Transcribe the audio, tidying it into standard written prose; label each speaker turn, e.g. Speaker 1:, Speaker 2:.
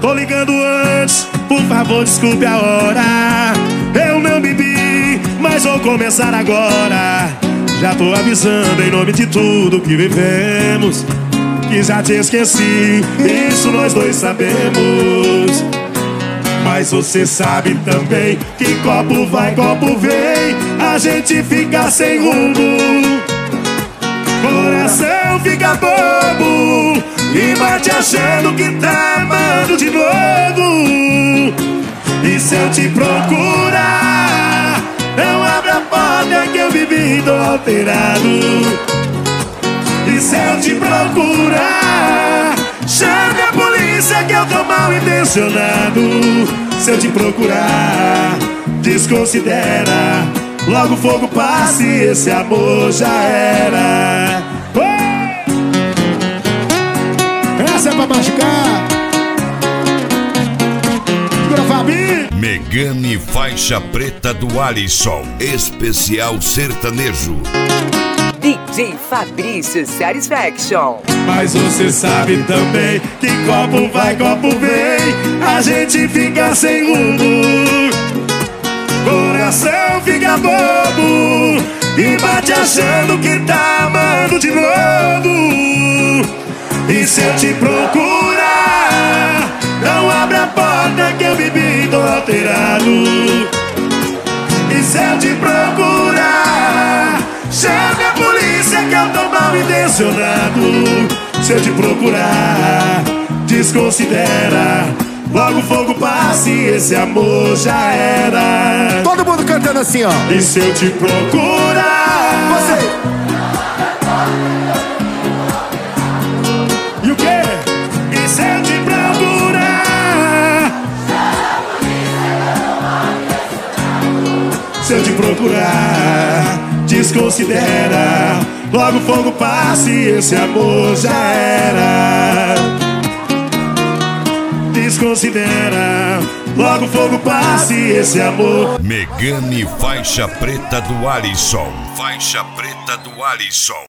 Speaker 1: Tô ligando antes, por favor desculpe a hora. Eu não bebi, mas vou começar agora. Já tô avisando em nome de tudo que vivemos, que já te esqueci, isso nós dois sabemos. Mas você sabe também que copo vai, copo vem, a gente fica sem rumo, coração fica bobo e bate achando que tá amando de novo. E se eu te procurar, não abre a porta que eu vivi, tô alterado. E se eu te procurar, chame a polícia que eu tô mal intencionado. Se eu te procurar, desconsidera, logo o fogo passa e esse amor já era.
Speaker 2: Essa é pra machucar. Segura, Fabi.
Speaker 3: Megane Faixa Preta do Alisson, especial sertanejo.
Speaker 4: DJ Fabrício Satisfaction.
Speaker 1: Mas você sabe também que copo vai, copo vem, a gente fica sem rumo, coração fica bobo e bate achando que tá amando de novo. E se eu te procurar, não abre a porta que eu bebi, tô alterado. E se eu te procurar, chame a polícia que eu tô mal intencionado. Se eu te procurar, desconsidera, logo o fogo passa e esse amor já era.
Speaker 2: Todo mundo cantando assim, ó.
Speaker 1: E se eu te procurar,
Speaker 2: Você.
Speaker 1: E o quê? E se eu te procurar, se eu te procurar, desconsidera, logo o fogo passa e esse amor já era. Desconsidera, logo o fogo passa e esse amor.
Speaker 3: Megane Faixa Preta do Alisson, Faixa Preta do Alisson.